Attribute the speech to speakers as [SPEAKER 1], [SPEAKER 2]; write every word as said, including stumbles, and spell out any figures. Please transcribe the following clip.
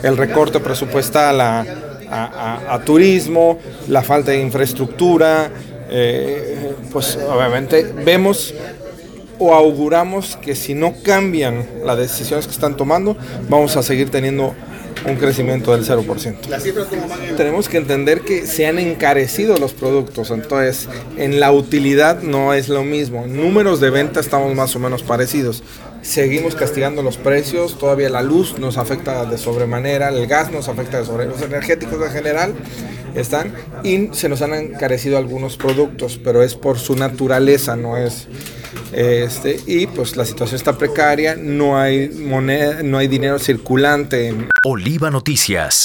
[SPEAKER 1] el recorte presupuestal a, a, a, a turismo, la falta de infraestructura, eh, pues obviamente vemos o auguramos que si no cambian las decisiones que están tomando, vamos a seguir teniendo un crecimiento del cero por ciento. ¿Las cifras cómo van? Tenemos que entender que se han encarecido los productos, entonces en la utilidad no es lo mismo. En números de venta estamos más o menos parecidos. Seguimos castigando los precios, todavía la luz nos afecta de sobremanera, el gas nos afecta de sobremanera, los energéticos en general están, y se nos han encarecido algunos productos, pero es por su naturaleza, no es... Este, y pues la situación está precaria, no hay moneda, no hay dinero circulante.
[SPEAKER 2] Oliva Noticias.